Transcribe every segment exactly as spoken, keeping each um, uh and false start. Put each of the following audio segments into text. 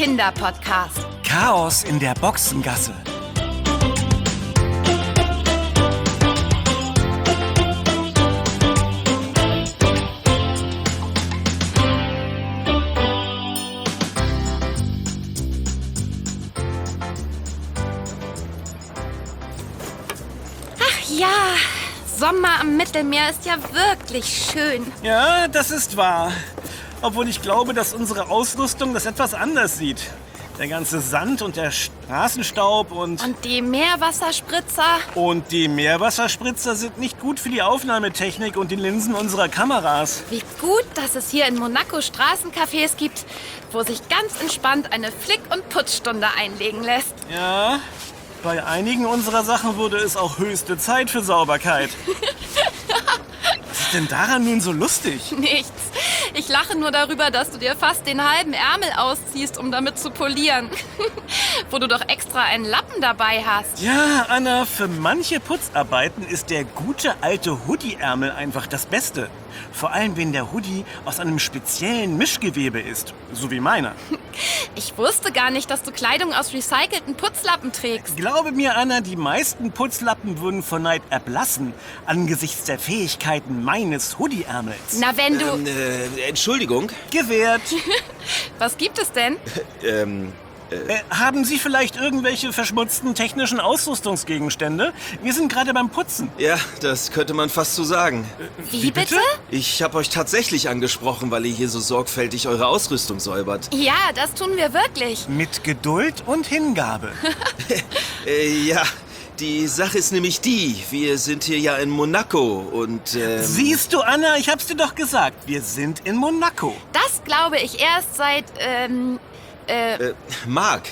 Kinderpodcast. Chaos in der Boxengasse. Ach ja, Sommer am Mittelmeer ist ja wirklich schön. Ja, das ist wahr. Obwohl ich glaube, dass unsere Ausrüstung das etwas anders sieht. Der ganze Sand und der Straßenstaub und... Und die Meerwasserspritzer. Und die Meerwasserspritzer sind nicht gut für die Aufnahmetechnik und die Linsen unserer Kameras. Wie gut, dass es hier in Monaco Straßencafés gibt, wo sich ganz entspannt eine Flick- und Putzstunde einlegen lässt. Ja, bei einigen unserer Sachen wurde es auch höchste Zeit für Sauberkeit. Was ist denn daran nun so lustig? Nichts. Ich lache nur darüber, dass du dir fast den halben Ärmel ausziehst, um damit zu polieren. Wo du doch extra einen Lappen dabei hast. Ja, Anna, für manche Putzarbeiten ist der gute alte Hoodie-Ärmel einfach das Beste. Vor allem, wenn der Hoodie aus einem speziellen Mischgewebe ist, so wie meiner. Ich wusste gar nicht, dass du Kleidung aus recycelten Putzlappen trägst. Glaube mir, Anna, die meisten Putzlappen würden vor Neid erblassen angesichts der Fähigkeiten meines Hoodie-Ärmels. Na, wenn du... Ähm, äh, Entschuldigung. Gewährt. Was gibt es denn? Ähm, Äh, haben Sie vielleicht irgendwelche verschmutzten technischen Ausrüstungsgegenstände? Wir sind gerade beim Putzen. ja, das könnte man fast so sagen. Wie bitte? Ich habe euch tatsächlich angesprochen, weil ihr hier so sorgfältig eure Ausrüstung säubert. Ja, das tun wir wirklich. Mit Geduld und Hingabe. Äh, ja, die Sache ist nämlich die, wir sind hier ja in Monaco und, ähm... Siehst du, Anna, ich hab's dir doch gesagt. Wir sind in Monaco. Das glaube ich erst seit, ähm, Äh, Marc,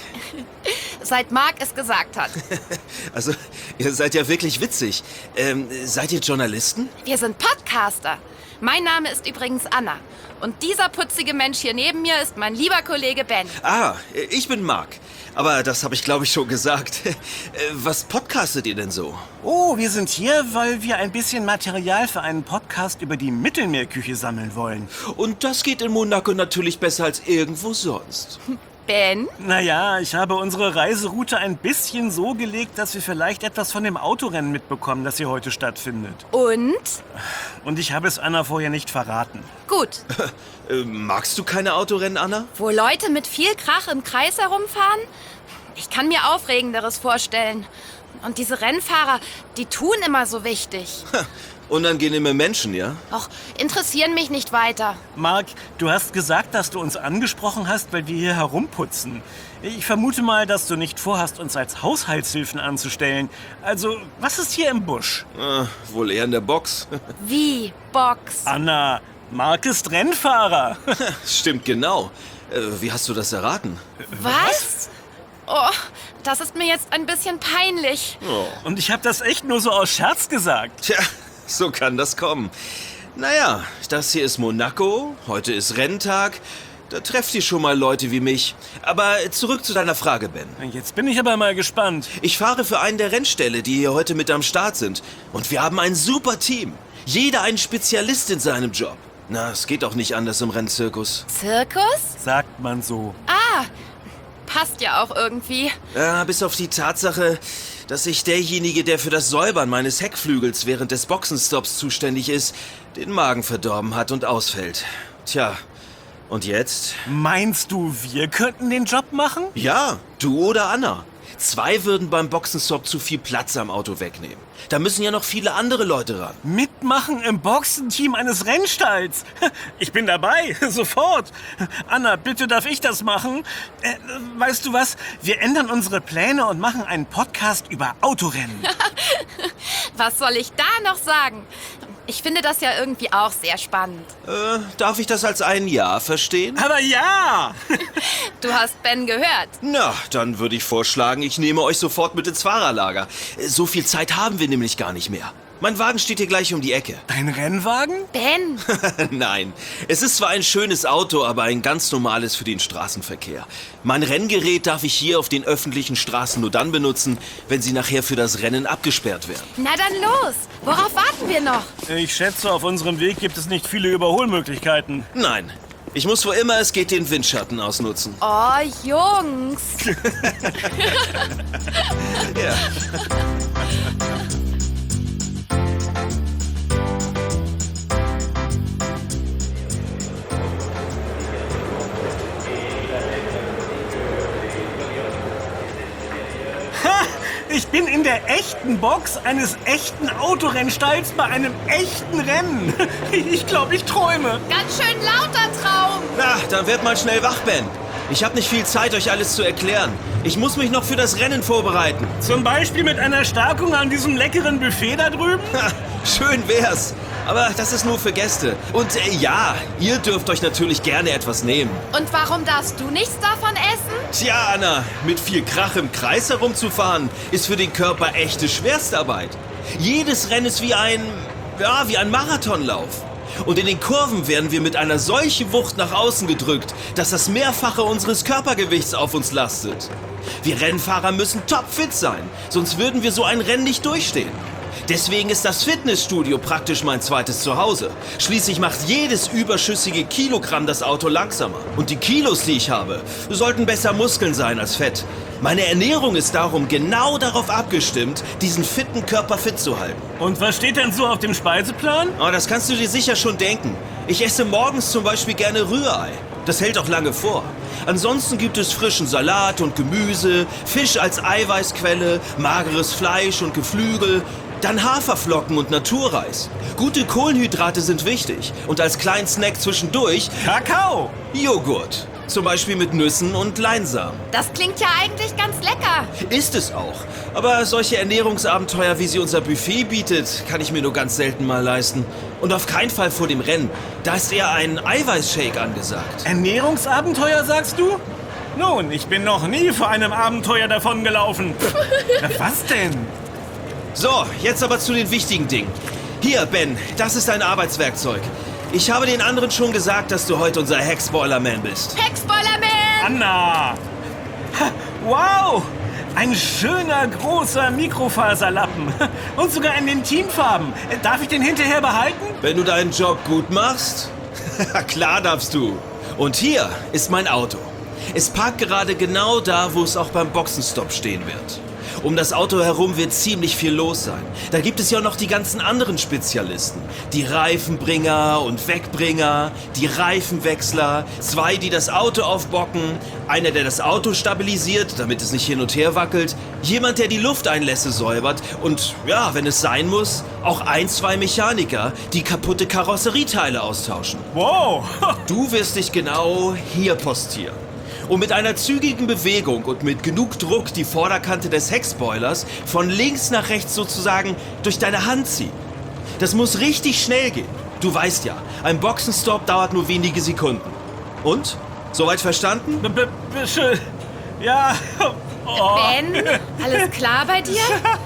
seit Marc es gesagt hat. also, ihr seid ja wirklich witzig. Ähm, seid ihr Journalisten? Wir sind Podcaster. Mein Name ist übrigens Anna. Und dieser putzige Mensch hier neben mir ist mein lieber Kollege Ben. Ah, ich bin Marc. Aber das habe ich, glaube ich, schon gesagt. Äh, Was podcastet ihr denn so? Oh, wir sind hier, weil wir ein bisschen Material für einen Podcast über die Mittelmeerküche sammeln wollen. Und das geht in Monaco natürlich besser als irgendwo sonst. Ben? Naja, ich habe unsere Reiseroute ein bisschen so gelegt, dass wir vielleicht etwas von dem Autorennen mitbekommen, das hier heute stattfindet. Und? Und ich habe es Anna vorher nicht verraten. Gut. Äh, magst du keine Autorennen, Anna? Wo Leute mit viel Krach im Kreis herumfahren? Ich kann mir Aufregenderes vorstellen. Und diese Rennfahrer, die tun immer so wichtig. Unangenehme Menschen, ja? Och, interessieren mich nicht weiter. Marc, du hast gesagt, dass du uns angesprochen hast, weil wir hier herumputzen. Ich vermute mal, dass du nicht vorhast, uns als Haushaltshilfen anzustellen. Also, was ist hier im Busch? Äh, wohl eher in der Box. Wie? Box? Anna, Marc ist Rennfahrer. Stimmt genau. Äh, wie hast du das erraten? Was? Oh, das ist mir jetzt ein bisschen peinlich. Oh. Und ich habe das echt nur so aus Scherz gesagt. Tja, so kann das kommen. Naja, das hier ist Monaco, heute ist Renntag. Da trefft ihr schon mal Leute wie mich. Aber zurück zu deiner Frage, Ben. Jetzt bin ich aber mal gespannt. Ich fahre für einen der Rennställe, die hier heute mit am Start sind. Und wir haben ein super Team. Jeder ein Spezialist in seinem Job. Na, es geht auch nicht anders im Rennzirkus. Zirkus? Sagt man so. Ah, passt ja auch irgendwie. Ja, bis auf die Tatsache, dass ich derjenige, der für das Säubern meines Heckflügels während des Boxenstopps zuständig ist, den Magen verdorben hat und ausfällt. Tja, und jetzt? Meinst du, wir könnten den Job machen? Ja, du oder Anna. Zwei würden beim Boxenstopp zu viel Platz am Auto wegnehmen. Da müssen ja noch viele andere Leute ran. Mitmachen im Boxenteam eines Rennstalls. Ich bin dabei, sofort. Anna, bitte darf ich das machen? Äh, weißt du was? Wir ändern unsere Pläne und machen einen Podcast über Autorennen. Was soll ich da noch sagen? Ich finde das ja irgendwie auch sehr spannend. Äh, darf ich das als ein Ja verstehen? Aber ja! Du hast Ben gehört. Na, dann würde ich vorschlagen, ich nehme euch sofort mit ins Fahrerlager. So viel Zeit haben wir nämlich gar nicht mehr. Mein Wagen steht hier gleich um die Ecke. Dein Rennwagen? Ben, Nein, es ist zwar ein schönes Auto, aber ein ganz normales für den Straßenverkehr. Mein Renngerät darf ich hier auf den öffentlichen Straßen nur dann benutzen, wenn sie nachher für das Rennen abgesperrt werden. na dann los. Worauf warten wir noch? Ich schätze, auf unserem Weg gibt es nicht viele Überholmöglichkeiten. Nein, Ich muss, wo immer es geht, den Windschatten ausnutzen. Oh, Jungs. Ja. Ich bin in der echten Box eines echten Autorennnstalls bei einem echten Rennen. Ich glaube, ich träume. Ganz schön lauter Traum. Na, dann werd mal schnell wach, Ben. Ich habe nicht viel Zeit, euch alles zu erklären. Ich muss mich noch für das Rennen vorbereiten. Zum Beispiel mit einer Stärkung an diesem leckeren Buffet da drüben? Ha, schön wär's. Aber das ist nur für Gäste. Und äh, ja, ihr dürft euch natürlich gerne etwas nehmen. Und warum darfst du nichts davon essen? Tja, Anna, mit viel Krach im Kreis herumzufahren, ist für den Körper echte Schwerstarbeit. Jedes Rennen ist wie ein, ja, wie ein Marathonlauf. Und in den Kurven werden wir mit einer solchen Wucht nach außen gedrückt, dass das Mehrfache unseres Körpergewichts auf uns lastet. Wir Rennfahrer müssen topfit sein, sonst würden wir so ein Rennen nicht durchstehen. Deswegen ist das Fitnessstudio praktisch mein zweites Zuhause. Schließlich macht jedes überschüssige Kilogramm das Auto langsamer. Und die Kilos, die ich habe, sollten besser Muskeln sein als Fett. Meine Ernährung ist darum genau darauf abgestimmt, diesen fitten Körper fit zu halten. Und was steht denn so auf dem Speiseplan? Oh, das kannst du dir sicher schon denken. Ich esse morgens zum Beispiel gerne Rührei. Das hält auch lange vor. Ansonsten gibt es frischen Salat und Gemüse, Fisch als Eiweißquelle, mageres Fleisch und Geflügel, dann Haferflocken und Naturreis. Gute Kohlenhydrate sind wichtig und als kleinen Snack zwischendurch Kakao. Joghurt. Zum Beispiel mit Nüssen und Leinsamen. Das klingt ja eigentlich ganz lecker. Ist es auch. Aber solche Ernährungsabenteuer, wie sie unser Buffet bietet, kann ich mir nur ganz selten mal leisten. Und auf keinen Fall vor dem Rennen. Da ist eher ein Eiweißshake angesagt. Ernährungsabenteuer, sagst du? Nun, ich bin noch nie vor einem Abenteuer davongelaufen. Na, was denn? So, jetzt aber zu den wichtigen Dingen. Hier, Ben, das ist dein Arbeitswerkzeug. Ich habe den anderen schon gesagt, dass du heute unser Heckspoiler-Man bist. Heckspoiler-Man! Anna! Ha, wow! Ein schöner, großer Mikrofaserlappen. Und sogar in den Teamfarben. Darf ich den hinterher behalten? Wenn du deinen Job gut machst? Klar darfst du. Und hier ist mein Auto. Es parkt gerade genau da, wo es auch beim Boxenstopp stehen wird. Um das Auto herum wird ziemlich viel los sein. Da gibt es ja noch die ganzen anderen Spezialisten. Die Reifenbringer und Wegbringer, die Reifenwechsler, zwei, die das Auto aufbocken, einer, der das Auto stabilisiert, damit es nicht hin und her wackelt, jemand, der die Lufteinlässe säubert und, ja, wenn es sein muss, auch ein, zwei Mechaniker, die kaputte Karosserieteile austauschen. Wow! Du wirst dich genau hier postieren. Und mit einer zügigen Bewegung und mit genug Druck die Vorderkante des Heckspoilers von links nach rechts sozusagen durch deine Hand ziehen. Das muss richtig schnell gehen. Du weißt ja, ein Boxenstopp dauert nur wenige Sekunden. Und? Soweit verstanden? B- b- Bitte. Ja. Oh. Ben, alles klar bei dir?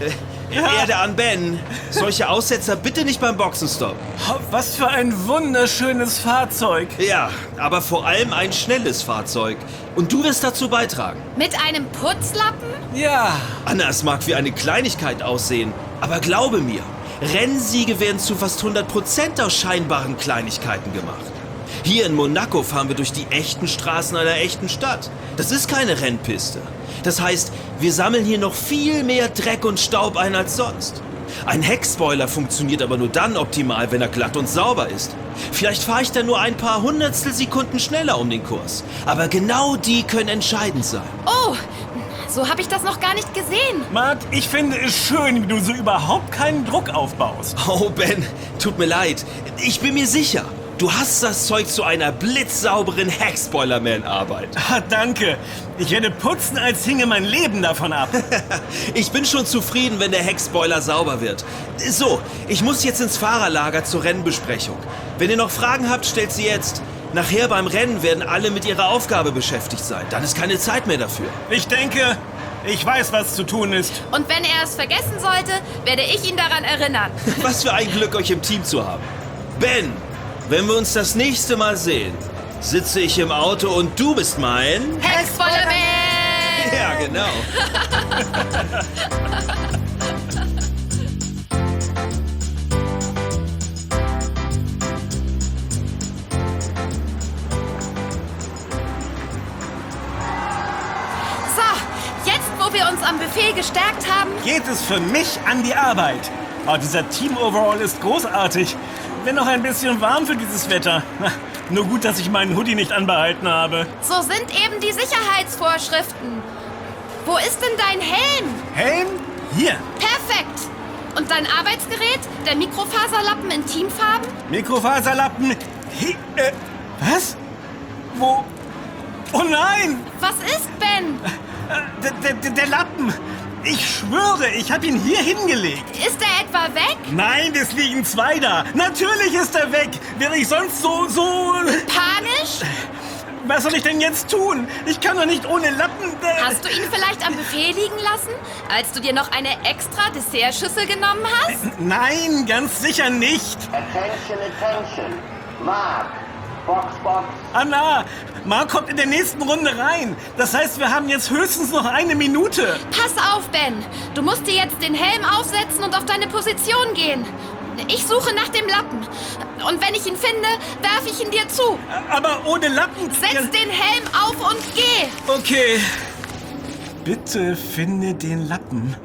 Erde an Ben. Solche Aussetzer bitte nicht beim Boxenstopp. Was für ein wunderschönes Fahrzeug. Ja, aber vor allem ein schnelles Fahrzeug. Und du wirst dazu beitragen. Mit einem Putzlappen? Ja. Anna, es mag wie eine Kleinigkeit aussehen, aber glaube mir, Rennsiege werden zu fast hundert Prozent aus scheinbaren Kleinigkeiten gemacht. Hier in Monaco fahren wir durch die echten Straßen einer echten Stadt. Das ist keine Rennpiste. Das heißt, wir sammeln hier noch viel mehr Dreck und Staub ein als sonst. Ein Heckspoiler funktioniert aber nur dann optimal, wenn er glatt und sauber ist. Vielleicht fahre ich dann nur ein paar Hundertstel Sekunden schneller um den Kurs. Aber genau die können entscheidend sein. Oh, so habe ich das noch gar nicht gesehen. Matt, ich finde es schön, wie du so überhaupt keinen Druck aufbaust. Oh, Ben, tut mir leid. Ich bin mir sicher, du hast das Zeug zu einer blitzsauberen Heckspoilerman-Arbeit. Ah, danke. Ich werde putzen, als hinge mein Leben davon ab. Ich bin schon zufrieden, wenn der Heckspoiler sauber wird. So, ich muss jetzt ins Fahrerlager zur Rennbesprechung. Wenn ihr noch Fragen habt, stellt sie jetzt. Nachher beim Rennen werden alle mit ihrer Aufgabe beschäftigt sein. Dann ist keine Zeit mehr dafür. Ich denke, ich weiß, was zu tun ist. Und wenn er es vergessen sollte, werde ich ihn daran erinnern. Was für ein Glück, euch im Team zu haben. Ben, wenn wir uns das nächste Mal sehen, sitze ich im Auto und du bist mein... Heckspoilerman! Ja, genau. am Buffet gestärkt haben? Geht es für mich an die Arbeit. Oh, dieser Team-Overall ist großartig. Bin noch ein bisschen warm für dieses Wetter. Na, nur gut, dass ich meinen Hoodie nicht anbehalten habe. So sind eben die Sicherheitsvorschriften. Wo ist denn dein Helm? Helm? Hier. Perfekt. Und dein Arbeitsgerät? Der Mikrofaserlappen in Teamfarben? Mikrofaserlappen. Hi, äh, was? Wo? Oh nein! Was ist, Ben? Äh, der, der, der Lappen. Ich schwöre, ich habe ihn hier hingelegt. Ist er etwa weg? Nein, es liegen zwei da. Natürlich ist er weg. Wäre ich sonst so, so... Panisch? Was soll ich denn jetzt tun? Ich kann doch nicht ohne Lappen... Äh Hast du ihn vielleicht am Buffet liegen lassen, als du dir noch eine extra Dessertschüssel genommen hast? Nein, ganz sicher nicht. Attention, attention. Mark, Box, Box. Anna, Mark kommt in der nächsten Runde rein. Das heißt, wir haben jetzt höchstens noch eine Minute. Pass auf, Ben. Du musst dir jetzt den Helm aufsetzen und auf deine Position gehen. Ich suche nach dem Lappen. Und wenn ich ihn finde, werfe ich ihn dir zu. Aber ohne Lappen... Setz den Helm auf und geh. Okay. Bitte finde den Lappen.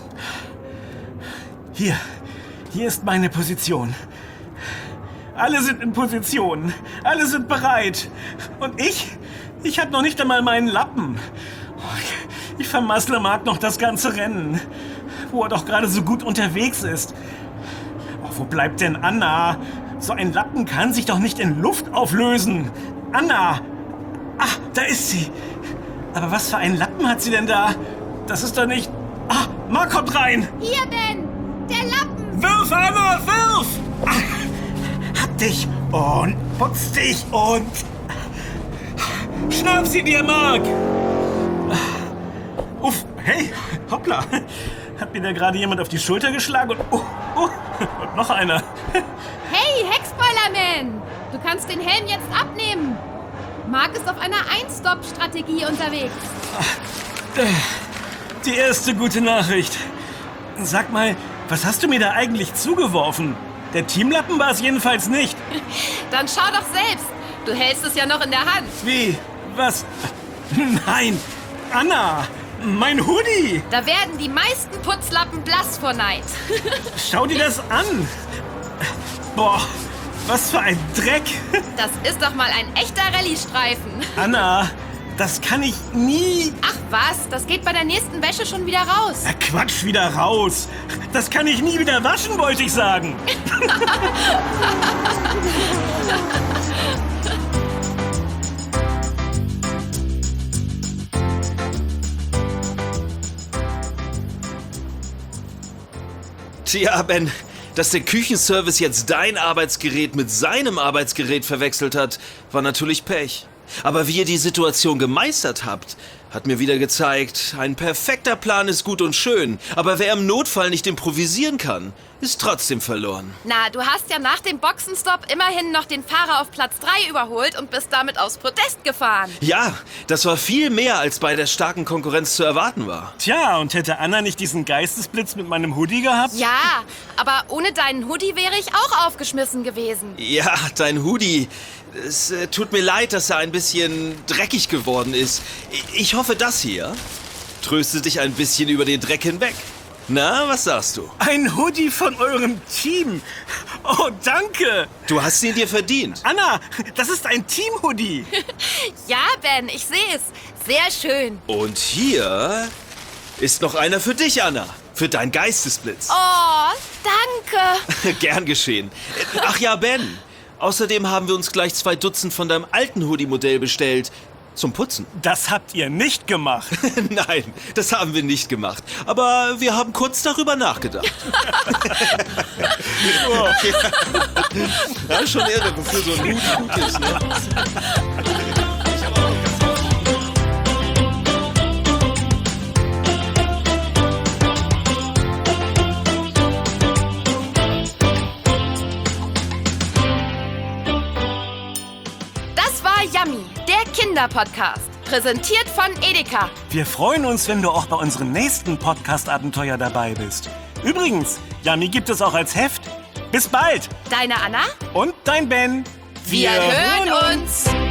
Hier. Hier ist meine Position. Alle sind in Position. Alle sind bereit. Und ich? Ich habe noch nicht einmal meinen Lappen. Ich vermassle Mark noch das ganze Rennen. Wo er doch gerade so gut unterwegs ist. Oh, wo bleibt denn Anna? So ein Lappen kann sich doch nicht in Luft auflösen. Anna! Ah, da ist sie. Aber was für einen Lappen hat sie denn da? Das ist doch nicht... Ah, Mark kommt rein. Hier, Ben. Der Lappen. Wirf, Anna, wirf! Ah, hab dich und putz dich und... Schnapp sie dir, Mark! Uff, hey, hoppla. Hat mir da gerade jemand auf die Schulter geschlagen und... Oh, oh, und noch einer. Hey, Heckspoilerman. Du kannst den Helm jetzt abnehmen. Mark ist auf einer Ein-Stop-Strategie unterwegs. Die erste gute Nachricht. Sag mal, was hast du mir da eigentlich zugeworfen? Der Teamlappen war es jedenfalls nicht. Dann schau doch selbst. Du hältst es ja noch in der Hand. Wie? Was? Nein! Anna! Mein Hoodie! Da werden die meisten Putzlappen blass vor Neid. Schau dir das an! Boah, was für ein Dreck! Das ist doch mal ein echter Rallye-Streifen. Anna, das kann ich nie... Ach was, das geht bei der nächsten Wäsche schon wieder raus. Ja, Quatsch, wieder raus! Das kann ich nie wieder waschen, wollte ich sagen! Tja, Ben, dass der Küchenservice jetzt dein Arbeitsgerät mit seinem Arbeitsgerät verwechselt hat, war natürlich Pech. Aber wie ihr die Situation gemeistert habt, hat mir wieder gezeigt, ein perfekter Plan ist gut und schön, aber wer im Notfall nicht improvisieren kann, ist trotzdem verloren. Na, du hast ja nach dem Boxenstopp immerhin noch den Fahrer auf Platz drei überholt und bist damit aus Protest gefahren. Ja, das war viel mehr, als bei der starken Konkurrenz zu erwarten war. Tja, und hätte Anna nicht diesen Geistesblitz mit meinem Hoodie gehabt? Ja, aber ohne deinen Hoodie wäre ich auch aufgeschmissen gewesen. Ja, dein Hoodie. Es äh, tut mir leid, dass er ein bisschen dreckig geworden ist. Ich hoffe, das hier tröstet dich ein bisschen über den Dreck hinweg. Na, was sagst du? Ein Hoodie von eurem Team. Oh, danke. Du hast ihn dir verdient. Anna, das ist ein Team-Hoodie. Ja, Ben, ich sehe es. Sehr schön. Und hier ist noch einer für dich, Anna. Für dein Geistesblitz. Oh, danke. Gern geschehen. Ach ja, Ben. Außerdem haben wir uns gleich zwei Dutzend von deinem alten Hoodie-Modell bestellt. Zum Putzen. Das habt ihr nicht gemacht. Nein, das haben wir nicht gemacht. Aber wir haben kurz darüber nachgedacht. Oh. Ja, schon irre, wofür so ein Hoodie gut ist, ne? Das war Yummy, der Kinderpodcast. Präsentiert von Edeka. Wir freuen uns, wenn du auch bei unserem nächsten Podcast-Abenteuer dabei bist. Übrigens, Yummy gibt es auch als Heft. Bis bald. Deine Anna? Und dein Ben. Wir, hören uns.